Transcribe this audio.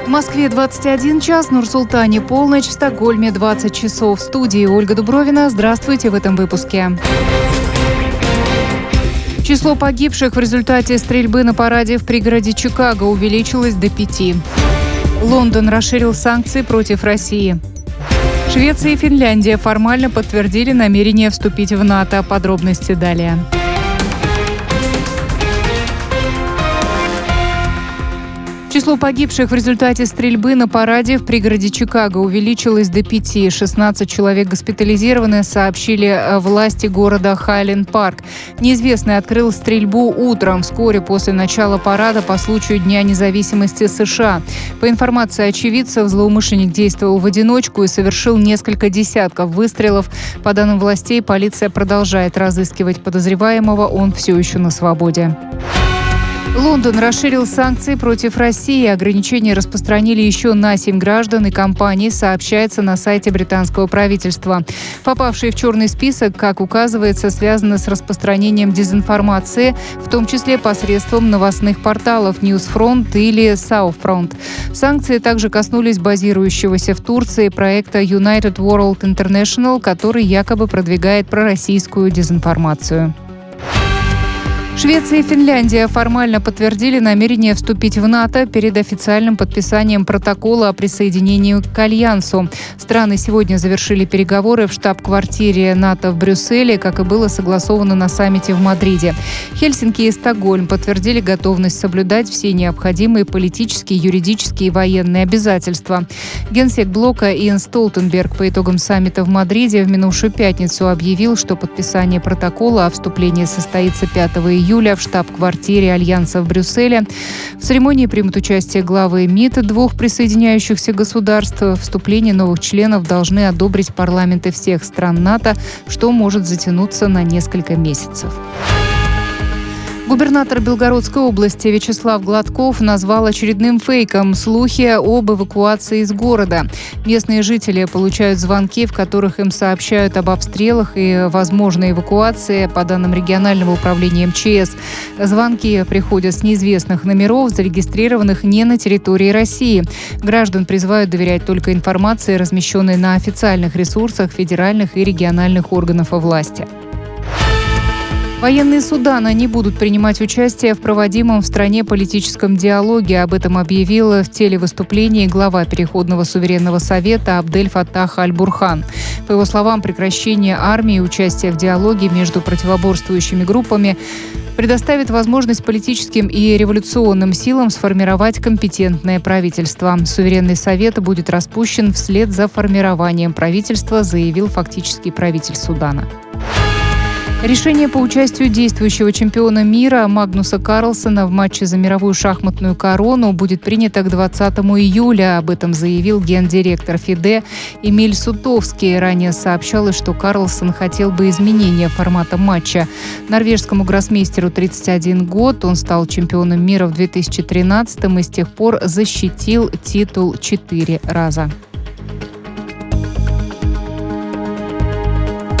В Москве 21 час, Нур-Султане полночь, в Стокгольме 20 часов. В студии Ольга Дубровина. Здравствуйте в этом выпуске. Число погибших в результате стрельбы на параде в пригороде Чикаго увеличилось до 5. Лондон расширил санкции против России. Швеция и Финляндия формально подтвердили намерение вступить в НАТО. Подробности далее. Число погибших в результате стрельбы на параде в пригороде Чикаго увеличилось до 5. 16 человек госпитализированы, сообщили власти города Хайленд-Парк. Неизвестный открыл стрельбу утром, вскоре после начала парада по случаю Дня независимости США. По информации очевидцев, злоумышленник действовал в одиночку и совершил несколько десятков выстрелов. По данным властей, полиция продолжает разыскивать подозреваемого, он все еще на свободе. Лондон расширил санкции против России. Ограничения распространили еще на 7 граждан и компаний, сообщается на сайте британского правительства. Попавшие в черный список, как указывается, связаны с распространением дезинформации, в том числе посредством новостных порталов Newsfront или Southfront. Санкции также коснулись базирующегося в Турции проекта United World International, который якобы продвигает пророссийскую дезинформацию. Швеция и Финляндия формально подтвердили намерение вступить в НАТО перед официальным подписанием протокола о присоединении к Альянсу. Страны сегодня завершили переговоры в штаб-квартире НАТО в Брюсселе, как и было согласовано на саммите в Мадриде. Хельсинки и Стокгольм подтвердили готовность соблюдать все необходимые политические, юридические и военные обязательства. Генсек блока Иэн Столтенберг по итогам саммита в Мадриде в минувшую пятницу объявил, что подписание протокола о вступлении состоится 5 июля в штаб-квартире Альянса в Брюсселе. В церемонии примут участие главы МИД двух присоединяющихся государств. Вступление новых членов должны одобрить парламенты всех стран НАТО, что может затянуться на несколько месяцев. Губернатор Белгородской области Вячеслав Гладков назвал очередным фейком слухи об эвакуации из города. Местные жители получают звонки, в которых им сообщают об обстрелах и возможной эвакуации, по данным регионального управления МЧС. Звонки приходят с неизвестных номеров, зарегистрированных не на территории России. Граждан призывают доверять только информации, размещенной на официальных ресурсах федеральных и региональных органов власти. Военные Судана не будут принимать участие в проводимом в стране политическом диалоге. Об этом объявил в телевыступлении глава Переходного суверенного совета Абдель-Фаттах Аль-Бурхан. По его словам, прекращение армии и участие в диалоге между противоборствующими группами предоставит возможность политическим и революционным силам сформировать компетентное правительство. Суверенный совет будет распущен вслед за формированием правительства, заявил фактически правитель Судана. Решение по участию действующего чемпиона мира Магнуса Карлсена в матче за мировую шахматную корону будет принято к 20 июля. Об этом заявил гендиректор ФИДЕ Эмиль Сутовский. Ранее сообщалось, что Карлсен хотел бы изменения формата матча. Норвежскому гроссмейстеру 31 год. Он стал чемпионом мира в 2013-м и с тех пор защитил титул 4 раза.